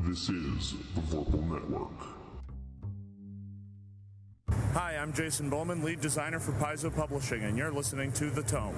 This is the Vorpal Network. Hi, I'm Jason Bowman, lead designer for Paizo Publishing, and you're listening to The Tome.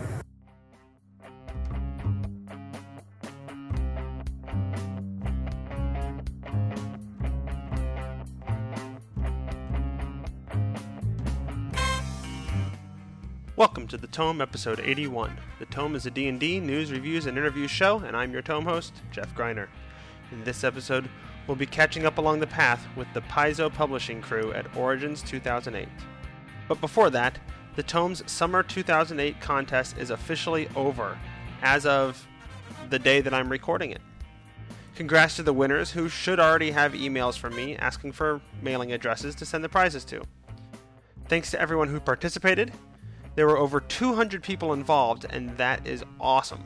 Welcome to The Tome, episode 81. The Tome is a D&D news, reviews, and interviews show, and I'm your Tome host, Jeff Greiner. In this episode, we'll be catching up along the path with the Paizo Publishing crew at Origins 2008. But before that, the Tome's Summer 2008 contest is officially over, as of the day that I'm recording it. Congrats to the winners, who should already have emails from me asking for mailing addresses to send the prizes to. Thanks to everyone who participated. There were over 200 people involved, and that is awesome.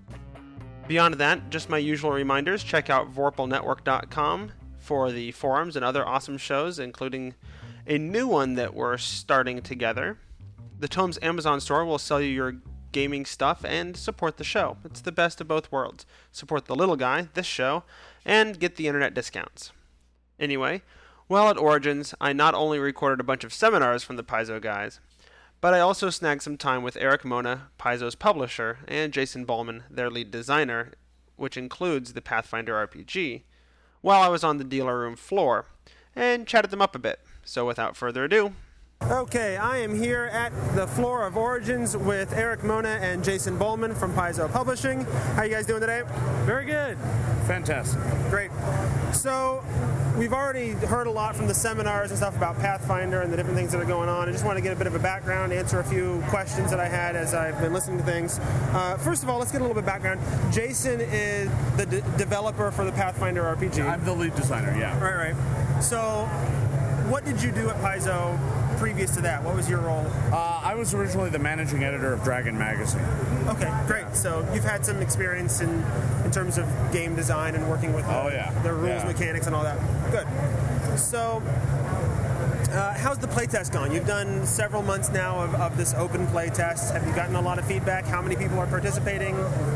Beyond that, just my usual reminders, check out vorpalnetwork.com for the forums and other awesome shows, including a new one that we're starting together. The Tome's Amazon store will sell you your gaming stuff and support the show. It's the best of both worlds. Support the little guy, this show, and get the internet discounts. Anyway, while at Origins, I not only recorded a bunch of seminars from the Paizo guys, but I also snagged some time with Eric Mona, Paizo's publisher, and Jason Bowman, their lead designer, which includes the Pathfinder RPG, while I was on the dealer room floor, and chatted them up a bit. So without further ado... Okay, I am here at the floor of Origins with Eric Mona and Jason Bowman from Paizo Publishing. How you guys doing today? Very good. Fantastic. Great. So, we've already heard a lot from the seminars and stuff about Pathfinder and the different things that are going on. I just want to get a bit of a background, answer a few questions that I had as I've been listening to things. First of all, let's get a little bit of background. Jason is the developer for the Pathfinder RPG. I'm the lead designer, yeah. Right. So, what did you do at Paizo previous to that? What was your role? I was originally the managing editor of Dragon Magazine. Okay, great. So you've had some experience in terms of game design and working with the rules, mechanics, and all that. Good. So, how's the playtest gone? You've done several months now of this open playtest. Have you gotten a lot of feedback? How many people are participating?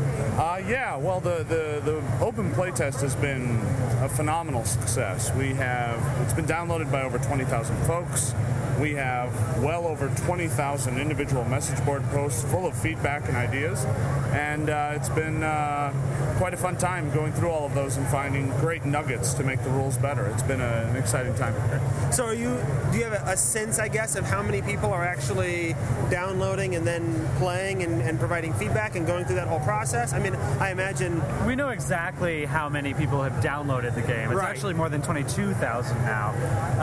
Well, the open playtest has been a phenomenal success. It's been downloaded by over 20,000 folks. We have well over 20,000 individual message board posts full of feedback and ideas, and it's been quite a fun time going through all of those and finding great nuggets to make the rules better. It's been an exciting time. So do you have a sense, I guess, of how many people are actually downloading and then playing and providing feedback and going through that whole process? I mean, I imagine... We know exactly how many people have downloaded the game. It's actually more than 22,000 now.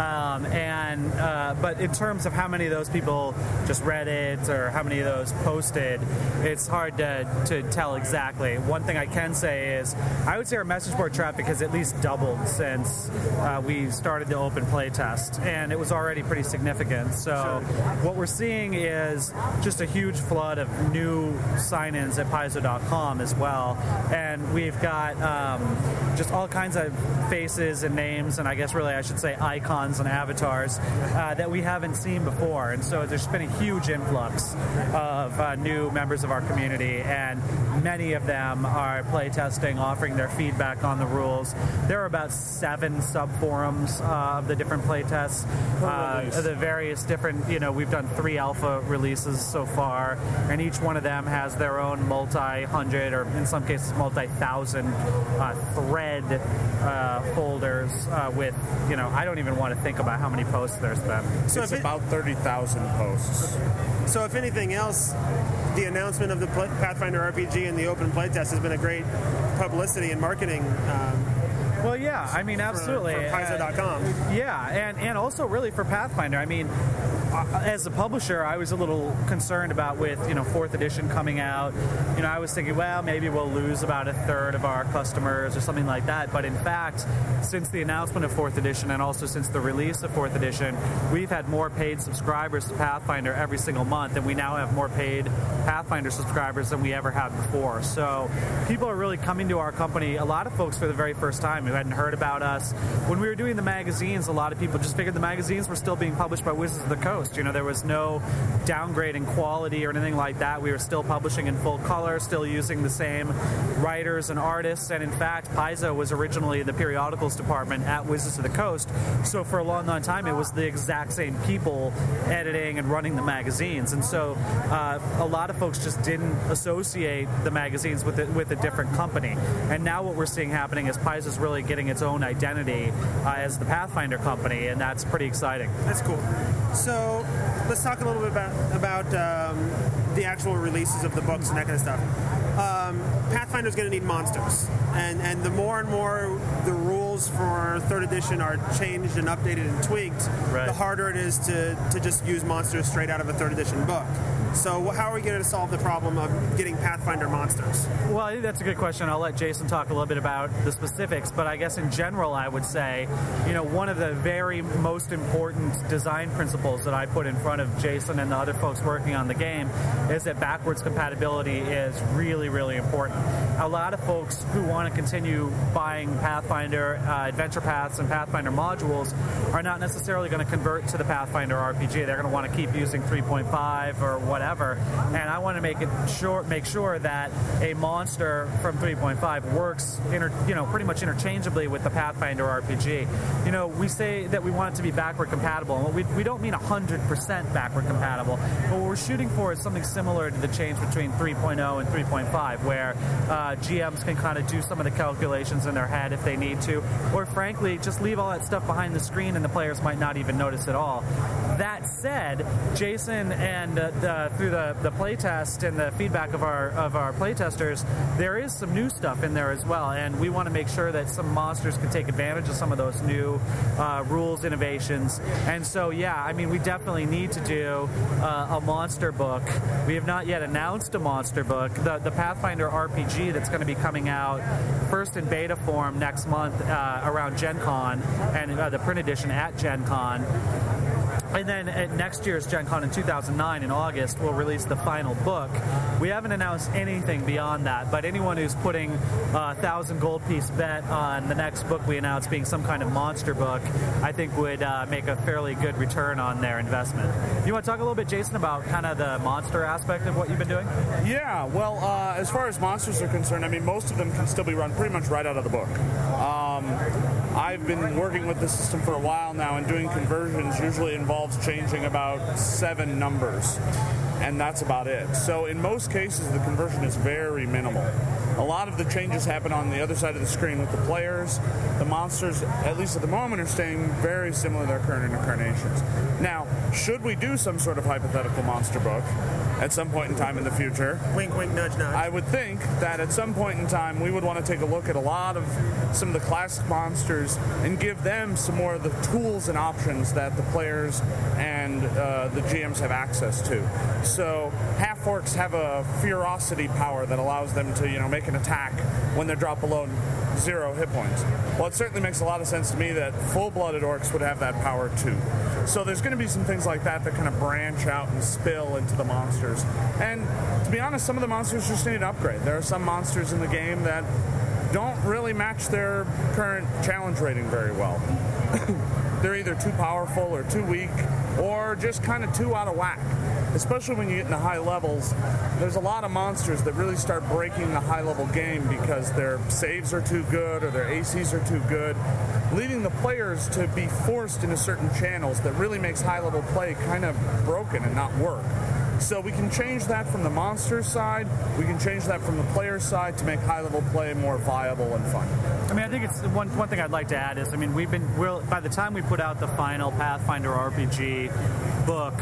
But in terms of how many of those people just read it or how many of those posted, it's hard to tell exactly. One thing I can say is I would say our message board traffic has at least doubled since we started the open play test, and it was already pretty significant. So what we're seeing is just a huge flood of new sign-ins at Paizo.com as well, and we've got just all kinds of faces and names, and I guess really I should say icons and avatars that we haven't seen before, and so there's been a huge influx of new members of our community, and many of them are playtesting, offering their feedback on the rules. There are about 7 subforums of the different playtests, the various different, we've done 3 alpha releases so far, and each one of them has their own multi-hundred, or in some cases multi-thousand thread folders with, I don't even want to think about how many posts there's been. So it's about 30,000 posts. So if anything else, the announcement of the Pathfinder RPG and the open playtest has been a great publicity and marketing. Well, yeah, I mean, absolutely. For Paizo.com. And also really for Pathfinder. I mean, as a publisher, I was a little concerned about with, 4th edition coming out. I was thinking, well, maybe we'll lose about a third of our customers or something like that. But in fact, since the announcement of 4th edition and also since the release of 4th edition, we've had more paid subscribers to Pathfinder every single month, and we now have more paid Pathfinder subscribers than we ever had before. So people are really coming to our company, a lot of folks for the very first time who hadn't heard about us. When we were doing the magazines, a lot of people just figured the magazines were still being published by Wizards of the Coast. Coast. There was no downgrade in quality or anything like that. We were still publishing in full color, still using the same writers and artists, and in fact, Paizo was originally the periodicals department at Wizards of the Coast, so for a long time it was the exact same people editing and running the magazines, and so a lot of folks just didn't associate the magazines with a different company. And now what we're seeing happening is Paizo's really getting its own identity as the Pathfinder company, and that's pretty exciting. That's cool. So let's talk a little bit about the actual releases of the books and that kind of stuff. Pathfinder's going to need monsters, and the more and more the rules for 3rd edition are changed and updated and tweaked, right, the harder it is to just use monsters straight out of a 3rd edition book. So how are we going to solve the problem of getting Pathfinder monsters? Well, I think that's a good question. I'll let Jason talk a little bit about the specifics, but I guess in general I would say, one of the very most important design principles that I put in front of Jason and the other folks working on the game is that backwards compatibility is really, really important. A lot of folks who want to continue buying Pathfinder adventure paths and Pathfinder modules are not necessarily going to convert to the Pathfinder RPG. They're going to want to keep using 3.5 or whatever, and I want to make sure that a monster from 3.5 works pretty much interchangeably with the Pathfinder RPG. We say that we want it to be backward compatible, and we don't mean 100% backward compatible, but what we're shooting for is something similar to the change between 3.0 and 3.5, where GMs can kind of do some of the calculations in their head if they need to, or frankly, just leave all that stuff behind the screen and the players might not even notice at all. That said, Jason and through the playtest and the feedback of our playtesters, there is some new stuff in there as well, and we want to make sure that some monsters can take advantage of some of those new rules innovations. And so, we definitely need to do a monster book. We have not yet announced a monster book. The Pathfinder RPG that's going to be coming out first in beta form next month around Gen Con, and the print edition at Gen Con. And then at next year's Gen Con in 2009 in August, we'll release the final book. We haven't announced anything beyond that, but anyone who's putting a 1,000 gold piece bet on the next book we announce being some kind of monster book, I think would make a fairly good return on their investment. You want to talk a little bit, Jason, about kind of the monster aspect of what you've been doing? Yeah, well, as far as monsters are concerned, most of them can still be run pretty much right out of the book. I've been working with the system for a while now, and doing conversions usually involves changing about 7 numbers, and that's about it. So in most cases, the conversion is very minimal. A lot of the changes happen on the other side of the screen with the players. The monsters, at least at the moment, are staying very similar to their current incarnations. Now, should we do some sort of hypothetical monster book at some point in time in the future? Wink, wink, nudge, nudge. I would think that at some point in time we would want to take a look at some of the classic monsters and give them some more of the tools and options that the players and the GMs have access to. So half-orcs have a ferocity power that allows them to, make an attack when they drop below 0 hit points. Well, it certainly makes a lot of sense to me that full-blooded orcs would have that power too. So there's going to be some things like that kind of branch out and spill into the monsters. And to be honest, some of the monsters just need an upgrade. There are some monsters in the game that don't really match their current challenge rating very well. They're either too powerful or too weak, or just kind of too out of whack. Especially when you get into high levels, there's a lot of monsters that really start breaking the high-level game because their saves are too good or their ACs are too good, leading the players to be forced into certain channels that really makes high-level play kind of broken and not work. So we can change that from the monster side, we can change that from the player side to make high-level play more viable and fun. I think it's one thing I'd like to add is, by the time we put out the final Pathfinder RPG book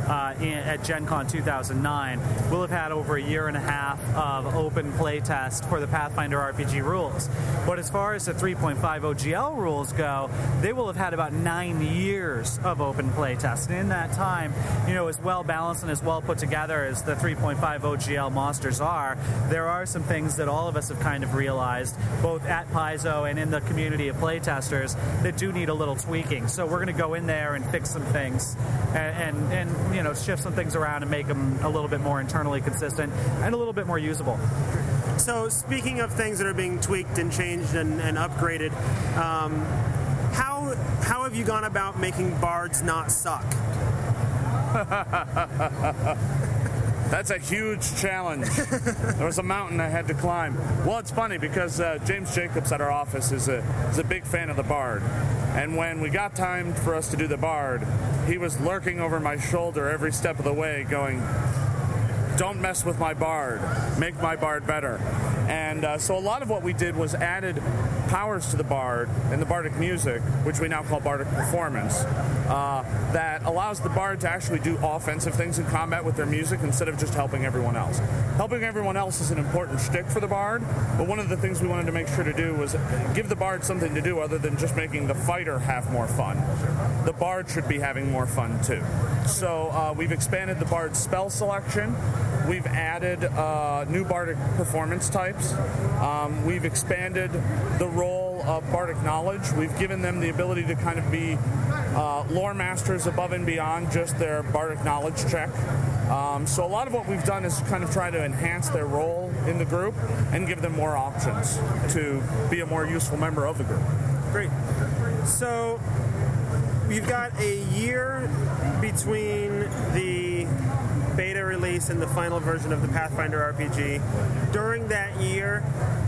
at Gen Con 2009, we'll have had over a year and a half of open playtest for the Pathfinder RPG rules. But as far as the 3.5 OGL rules go, they will have had about 9 years of open playtest. And in that time, as well balanced and as well put together as the 3.5 OGL monsters are, there are some things that all of us have kind of realized, both at Paizo and in the community of playtesters, that do need a little tweaking. So we're going to go in there and fix some things and shift some things around and make them a little bit more internally consistent and a little bit more usable. So speaking of things that are being tweaked and changed and upgraded, how have you gone about making bards not suck? That's a huge challenge. There was a mountain I had to climb. Well, it's funny because James Jacobs at our office is a big fan of the Bard. And when we got time for us to do the Bard, he was lurking over my shoulder every step of the way going, "Don't mess with my Bard. Make my Bard better." And so a lot of what we did was added powers to the Bard and the Bardic music, which we now call Bardic Performance, that allows the Bard to actually do offensive things in combat with their music instead of just helping everyone else. Helping everyone else is an important shtick for the Bard, but one of the things we wanted to make sure to do was give the Bard something to do other than just making the fighter have more fun. The Bard should be having more fun too. So we've expanded the Bard's spell selection. We've added new Bardic performance types. We've expanded the role of Bardic Knowledge. We've given them the ability to kind of be lore masters above and beyond just their Bardic Knowledge check. So a lot of what we've done is kind of try to enhance their role in the group and give them more options to be a more useful member of the group. Great. So we've got a year between the beta release and the final version of the Pathfinder RPG. During that year,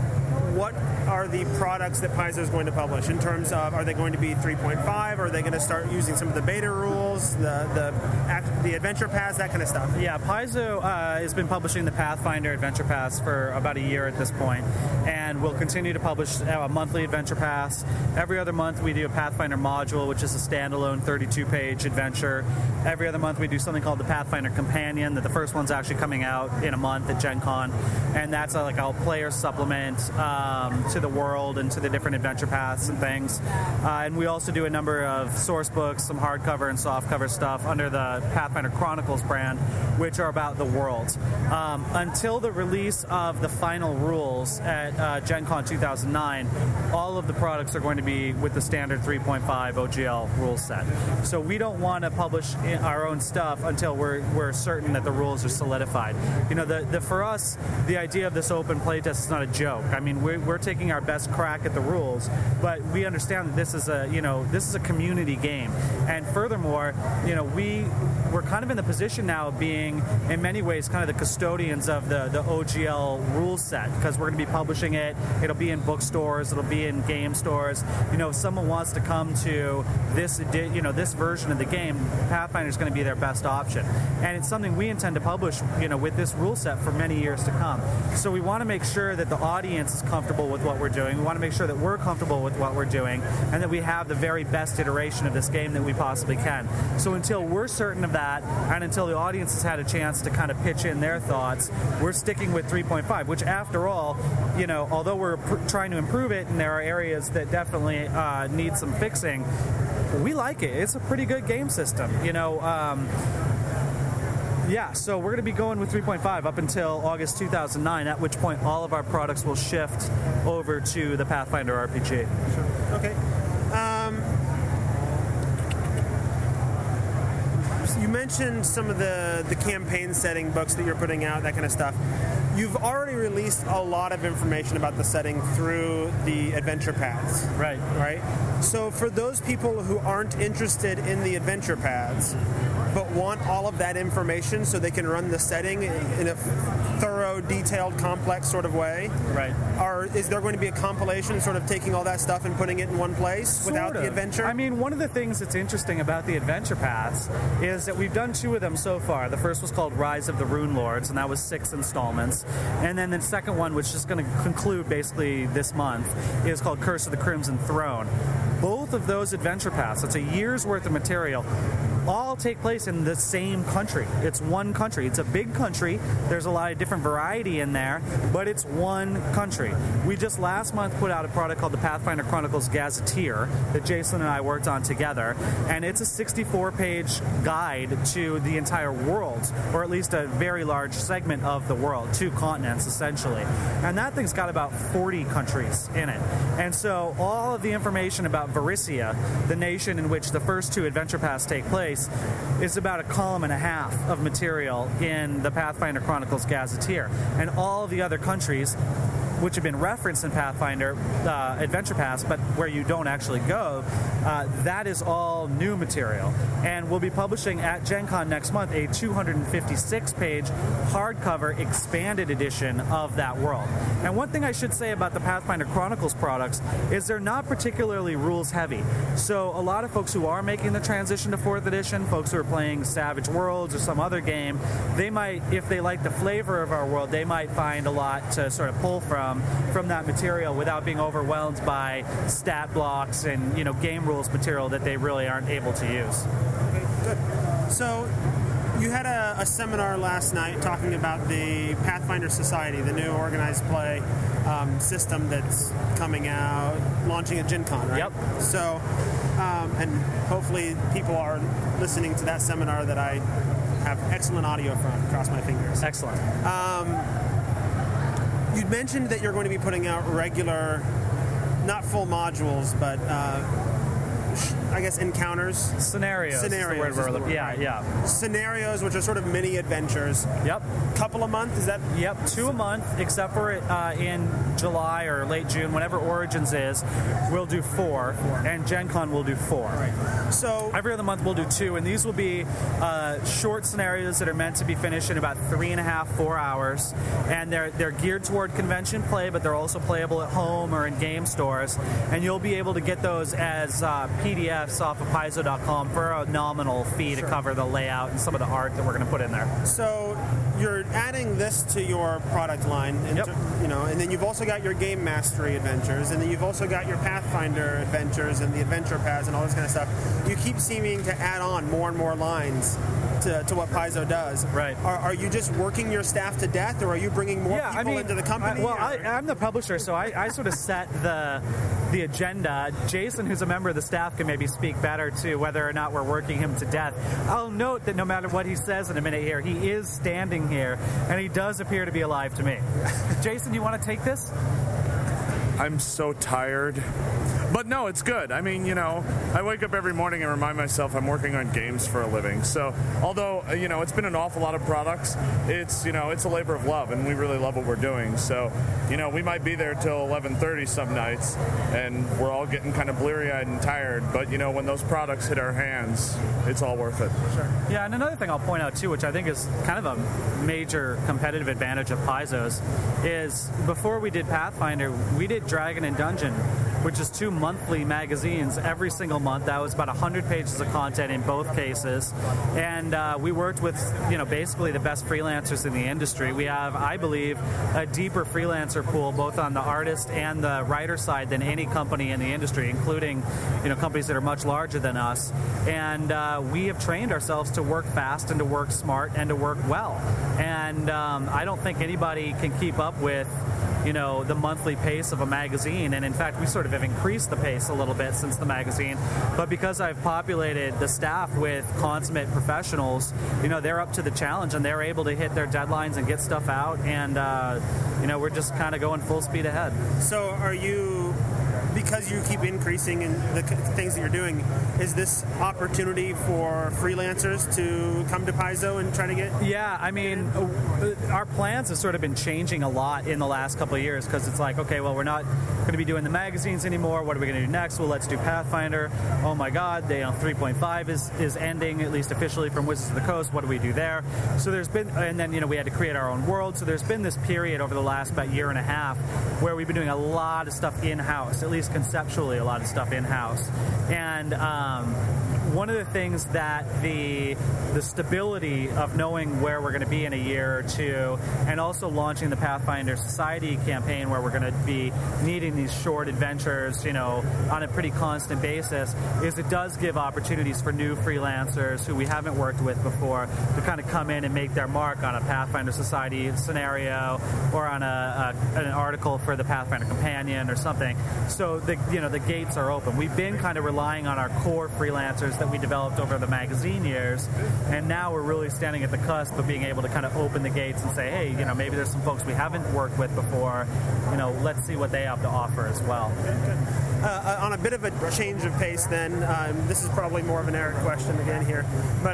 what are the products that Paizo is going to publish in terms of, are they going to be 3.5? Are they going to start using some of the beta rules, the adventure paths, that kind of stuff? Yeah, Paizo has been publishing the Pathfinder Adventure Pass for about a year at this point, and we'll continue to publish a monthly adventure pass. Every other month we do a Pathfinder module, which is a standalone 32-page adventure. Every other month we do something called the Pathfinder Companion, that the first one's actually coming out in a month at Gen Con, and that's like a player supplement to the world and to the different adventure paths and things. And we also do a number of source books, some hardcover and softcover stuff under the Pathfinder Chronicles brand, which are about the world. Until the release of the final rules at Gen Con 2009, all of the products are going to be with the standard 3.5 OGL rule set. So we don't want to publish our own stuff until we're certain that the rules are solidified. You know, for us, the idea of this open playtest is not a joke. I mean, we're taking our best crack at the rules, but we understand that this is a community game. And furthermore, you know, we're kind of in the position now of being, in many ways, kind of the custodians of the OGL rule set, because we're going to be publishing it. It'll be in bookstores. It'll be in game stores. You know, if someone wants to come to this version of the game, Pathfinder is going to be their best option. And it's something we intend to publish, you know, with this rule set for many years to come. So we want to make sure that the audience is comfortable with what we're doing. We want to make sure that we're comfortable with what we're doing, and that we have the very best iteration of this game that we possibly can. So until we're certain of that, and until the audience has had a chance to kind of pitch in their thoughts, we're sticking with 3.5, which, after all, you know, although we're trying to improve it and there are areas that definitely need some fixing, we like it. It's a pretty good game system, you know. Yeah, so we're going to be going with 3.5 up until August 2009, at which point all of our products will shift over to the Pathfinder RPG. Okay. You mentioned some of the campaign setting books that you're putting out, that kind of stuff. You've already released a lot of information about the setting through the adventure paths. Right. Right? So for those people who aren't interested in the adventure paths, but want all of that information so they can run the setting in a thorough, detailed, complex sort of way. Right. Is there going to be a compilation sort of taking all that stuff and putting it in one place without the adventure? I mean, one of the things that's interesting about the adventure paths is that we've done 2 of them so far. The first was called Rise of the Rune Lords, and that was 6 installments. And then the second one, which is going to conclude basically this month, is called Curse of the Crimson Throne. Both of those adventure paths, it's a year's worth of material, all take place in the same country. It's one country. It's a big country. There's a lot of different variety in there, but it's one country. We just last month put out a product called the Pathfinder Chronicles Gazetteer that Jason and I worked on together, and it's a 64-page guide to the entire world, or at least a very large segment of the world, 2 continents essentially. And that thing's got about 40 countries in it. And so all of the information about Varisia, the nation in which the first 2 adventure paths take place, is about a column and a half of material in the Pathfinder Chronicles Gazetteer. And all of the other countries which have been referenced in Pathfinder Adventure Pass, but where you don't actually go, that is all new material. And we'll be publishing at Gen Con next month a 256-page hardcover expanded edition of that world. And one thing I should say about the Pathfinder Chronicles products is they're not particularly rules heavy. So a lot of folks who are making the transition to 4th edition, folks who are playing Savage Worlds or some other game, they might, if they like the flavor of our world, they might find a lot to sort of pull from that material without being overwhelmed by stat blocks and game rules material that they really aren't able to use. Okay, good. So you had a seminar last night talking about the Pathfinder Society, the new organized play system that's coming out, launching at Gen Con, right? Yep. So, and hopefully people are listening to that seminar that I have excellent audio from, cross my fingers. Excellent. You'd mentioned that you're going to be putting out regular, not full modules, but I guess encounters. Scenarios. Scenarios. Is the word yeah. Scenarios, which are sort of mini adventures. Yep. Couple a month, is that? Yep, 2 a month, except for in July or late June, whenever Origins is, we'll do 4, and Gen Con will do 4. Right. So every other month we'll do 2, and these will be short scenarios that are meant to be finished in about 3.5, 4 hours, and they're geared toward convention play, but they're also playable at home or in game stores, and you'll be able to get those as PDFs off of Paizo.com for a nominal fee to cover the layout and some of the art that we're going to put in there. So you're adding this to your product line, and and then you've also got your Game Mastery adventures, and then you've also got your Pathfinder adventures and the Adventure Pass and all this kind of stuff. You keep seeming to add on more and more lines to what Paizo does. Right. Are you just working your staff to death, or are you bringing more people into the company? I'm the publisher, so I sort of set the agenda. Jason, who's a member of the staff, can maybe speak better to whether or not we're working him to death. I'll note that no matter what he says in a minute here, he is standing here, and he does appear to be alive to me. Jason, you want to take this? I'm so tired. But no, it's good. I mean, I wake up every morning and remind myself I'm working on games for a living. So, although, it's been an awful lot of products, it's a labor of love, and we really love what we're doing. So, we might be there till 11:30 some nights, and we're all getting kind of bleary-eyed and tired. But, when those products hit our hands, it's all worth it. Sure. Yeah, and another thing I'll point out, too, which I think is kind of a major competitive advantage of Paizo's, is before we did Pathfinder, we did Dragon and Dungeon, which is 2 monthly magazines every single month. That was about 100 pages of content in both cases. And we worked with, basically the best freelancers in the industry. We have, I believe, a deeper freelancer pool, both on the artist and the writer side, than any company in the industry, including, companies that are much larger than us. And we have trained ourselves to work fast and to work smart and to work well. And I don't think anybody can keep up with the monthly pace of a magazine, and in fact we sort of have increased the pace a little bit since the magazine, but because I've populated the staff with consummate professionals, they're up to the challenge and they're able to hit their deadlines and get stuff out, and we're just kind of going full speed ahead. So are you, because you keep increasing in the things that you're doing, is this opportunity for freelancers to come to Paizo and try to get? Yeah, I mean, our plans have sort of been changing a lot in the last couple of years, because it's like, okay, well, we're not going to be doing the magazines anymore. What are we going to do next? Well, let's do Pathfinder. Oh my God, 3.5 is ending, at least officially, from Wizards of the Coast. What do we do there? So there's been, and then we had to create our own world. So there's been this period over the last about year and a half where we've been doing a lot of stuff in-house, at least conceptually a lot of stuff in-house. And one of the things that the stability of knowing where we're going to be in a year or two, and also launching the Pathfinder Society campaign where we're going to be needing these short adventures, on a pretty constant basis, is it does give opportunities for new freelancers who we haven't worked with before to kind of come in and make their mark on a Pathfinder Society scenario or on an article for the Pathfinder Companion or something. So the gates are open. We've been kind of relying on our core freelancers that we developed over the magazine years, and now we're really standing at the cusp of being able to kind of open the gates and say, hey, maybe there's some folks we haven't worked with before, let's see what they have to offer as well. On a bit of a change of pace then, this is probably more of an Eric question again here, but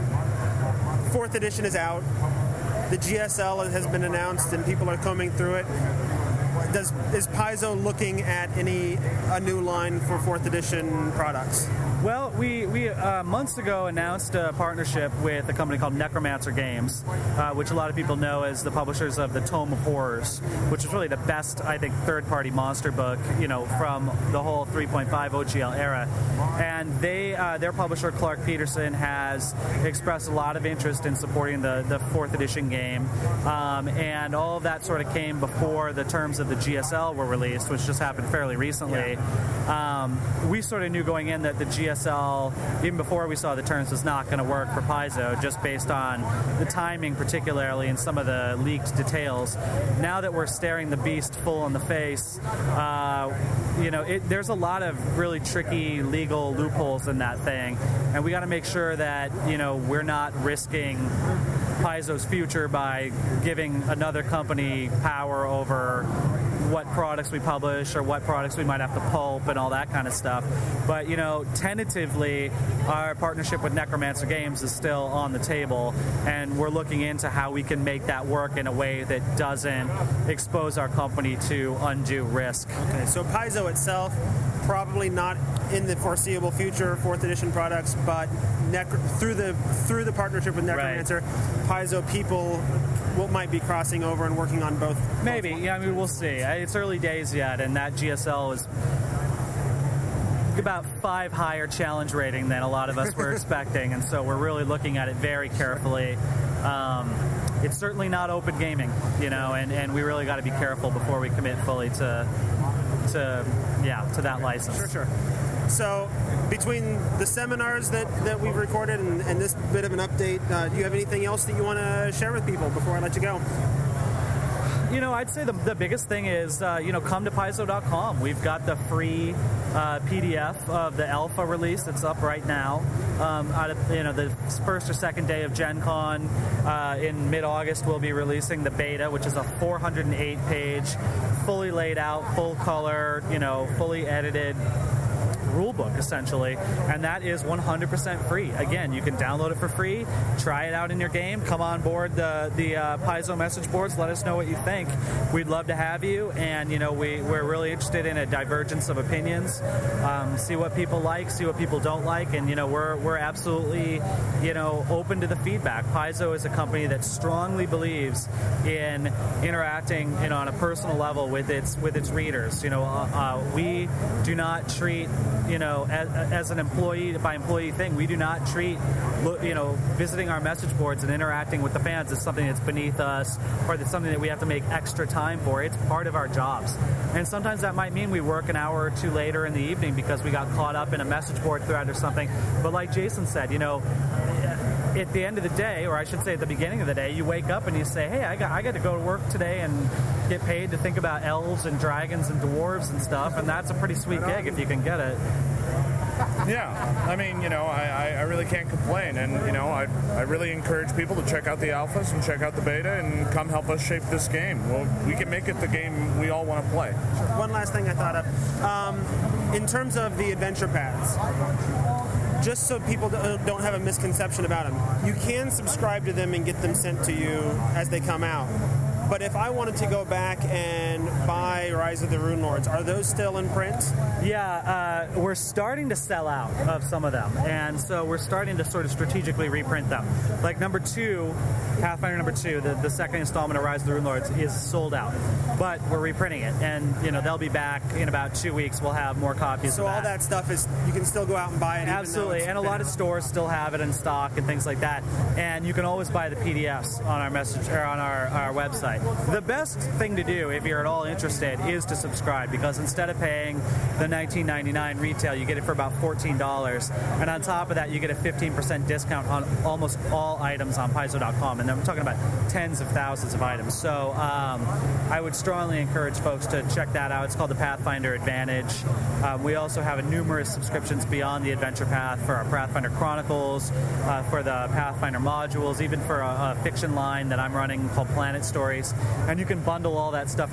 4th edition is out. The GSL has been announced and people are combing through it. is Paizo looking at a new line for 4th edition products? Well, we months ago announced a partnership with a company called Necromancer Games, which a lot of people know as the publishers of the Tome of Horrors, which is really the best, I think, third-party monster book, from the whole 3.5 OGL era. And their publisher, Clark Peterson, has expressed a lot of interest in supporting the 4th edition game, and all of that sort of came before the terms of the GSL were released, which just happened fairly recently. We sort of knew going in that the GSL, even before we saw the terms, was not going to work for Paizo, just based on the timing particularly and some of the leaked details. Now that we're staring the beast full in the face, there's a lot of really tricky legal loopholes in that thing, and we got to make sure that we're not risking Paizo's future by giving another company power over what products we publish or what products we might have to pulp and all that kind of stuff. But, tentatively, our partnership with Necromancer Games is still on the table, and we're looking into how we can make that work in a way that doesn't expose our company to undue risk. Okay, so Paizo itself, probably not in the foreseeable future 4th edition products, but through the partnership with Necromancer, right. Paizo people might be crossing over and working on both. Maybe, yeah. I mean, we'll see. It's early days yet, and that GSL is about 5 higher challenge rating than a lot of us were expecting, and so we're really looking at it very carefully. It's certainly not open gaming, and we really got to be careful before we commit fully to that license. Sure. So, between the seminars that we've recorded and this bit of an update, do you have anything else that you want to share with people before I let you go? I'd say the biggest thing is, come to Paizo.com. We've got the free PDF of the alpha release that's up right now. Out of the first or second day of Gen Con in mid-August, we'll be releasing the beta, which is a 408-page, fully laid out, full color, fully edited rulebook, essentially, and that is 100% free. Again, you can download it for free, try it out in your game, come on board the Paizo message boards, let us know what you think. We'd love to have you, and we're really interested in a divergence of opinions, see what people like, see what people don't like, and we're absolutely open to the feedback. Paizo is a company that strongly believes in interacting on a personal level with its readers. We do not treat as an employee by employee thing, we do not treat visiting our message boards and interacting with the fans as something that's beneath us or that's something that we have to make extra time for. It's part of our jobs, and sometimes that might mean we work an hour or two later in the evening because we got caught up in a message board thread or something. But like Jason said, at the end of the day, or I should say at the beginning of the day, you wake up and you say, hey, I got to go to work today and get paid to think about elves and dragons and dwarves and stuff, and that's a pretty sweet gig if you can get it. Yeah, I mean, I really can't complain, and, I really encourage people to check out the alphas and check out the beta and come help us shape this game. Well, we can make it the game we all want to play. One last thing I thought of. In terms of the adventure paths, just so people don't have a misconception about them, you can subscribe to them and get them sent to you as they come out. But if I wanted to go back and buy Rise of the Runelords, are those still in print? Yeah, we're starting to sell out of some of them, and so we're starting to sort of strategically reprint them. Like Pathfinder number 2, the second installment of Rise of the Runelords is sold out, but we're reprinting it, and they'll be back in about 2 weeks. We'll have more copies. So of that. All that stuff is you can still go out and buy it. Absolutely, and a lot of stores still have it in stock and things like that. And you can always buy the PDFs on our message or on our website. The best thing to do if you're at all interested is to subscribe, because instead of paying the $19.99 retail, you get it for about $14, and on top of that you get a 15% discount on almost all items on Paizo.com, and I'm talking about tens of thousands of items. So I would strongly encourage folks to check that out. It's called the Pathfinder Advantage. We also have numerous subscriptions beyond the Adventure Path for our Pathfinder Chronicles, for the Pathfinder modules, even for a fiction line that I'm running called Planet Stories. And you can bundle all that stuff together to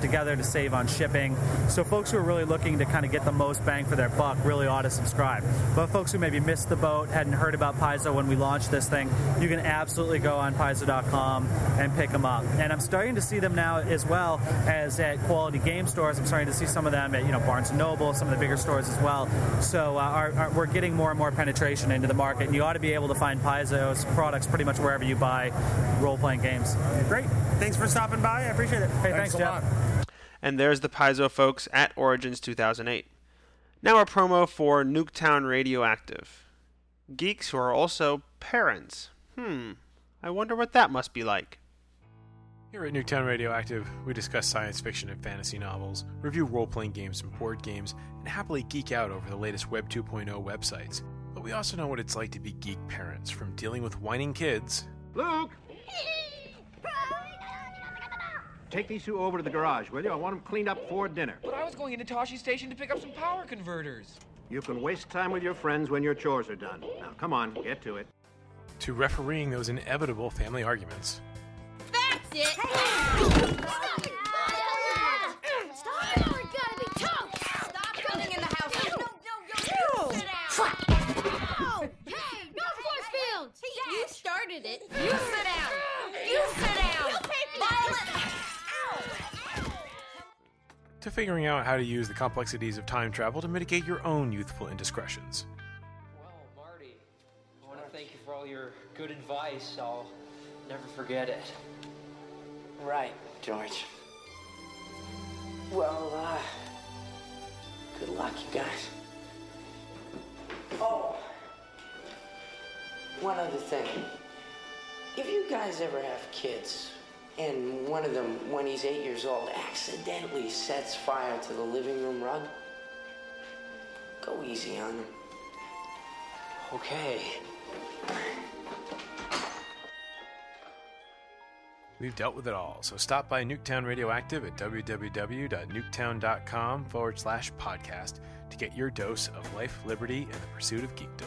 save on shipping. So folks who are really looking to kind of get the most bang for their buck really ought to subscribe. But folks who maybe missed the boat, hadn't heard about Paizo when we launched this thing, you can absolutely go on Paizo.com and pick them up. And I'm starting to see them now as well as at quality game stores. I'm starting to see some of them at Barnes & Noble, some of the bigger stores as well. So we're getting more and more penetration into the market, and you ought to be able to find Paizo's products pretty much wherever you buy role-playing games. Great. Thanks for stopping by. I appreciate it. Hey, thanks Jeff. And there's the Paizo folks at Origins 2008. Now a promo for Nuketown Radioactive. Geeks who are also parents. I wonder what that must be like. Here at Nuketown Radioactive, we discuss science fiction and fantasy novels, review role-playing games and board games, and happily geek out over the latest Web 2.0 websites. But we also know what it's like to be geek parents, from dealing with whining kids. Luke! Take these two over to the garage, will you? I want them cleaned up for dinner. But I was going into Toshi Station to pick up some power converters. You can waste time with your friends when your chores are done. Now, come on, get to it. To refereeing those inevitable family arguments. That's it! Stop it! Stop it! We're gonna be toast! Stop coming in the house! No! Sit down! No! Hey, no force fields! You started it! You sit down! You sit down! Violet! To figuring out how to use the complexities of time travel to mitigate your own youthful indiscretions. Well, Marty, I want to thank you for all your good advice. I'll never forget it. Right, George. Well, good luck, you guys. Oh, one other thing. If you guys ever have kids, and one of them, when he's 8 years old, accidentally sets fire to the living room rug, go easy on him. Okay. We've dealt with it all, so stop by Nuketown Radioactive at www.nuketown.com/podcast to get your dose of life, liberty, and the pursuit of geekdom.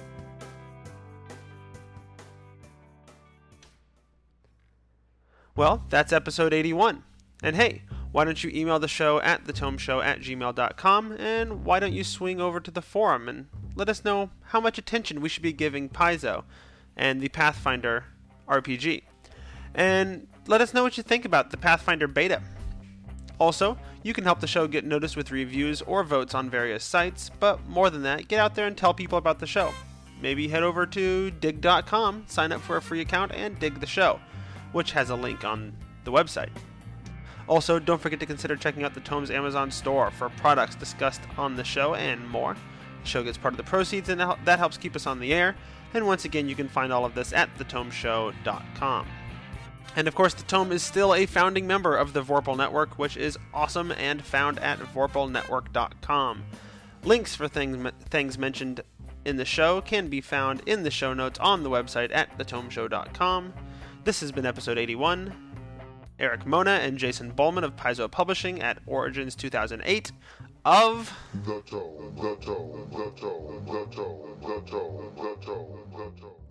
Well, that's episode 81. And hey, why don't you email the show at thetomeshow@gmail.com, and why don't you swing over to the forum and let us know how much attention we should be giving Paizo and the Pathfinder RPG. And let us know what you think about the Pathfinder beta. Also, you can help the show get noticed with reviews or votes on various sites, but more than that, get out there and tell people about the show. Maybe head over to dig.com, sign up for a free account, and dig the show, which has a link on the website. Also, don't forget to consider checking out the Tomes Amazon store for products discussed on the show and more. The show gets part of the proceeds, and that helps keep us on the air. And once again, you can find all of this at thetomeshow.com. And of course, the Tome is still a founding member of the Vorpal Network, which is awesome and found at vorpalnetwork.com. Links for things mentioned in the show can be found in the show notes on the website at thetomeshow.com. This has been episode 81. Eric Mona and Jason Bowman of Paizo Publishing at Origins 2008 of The Tome.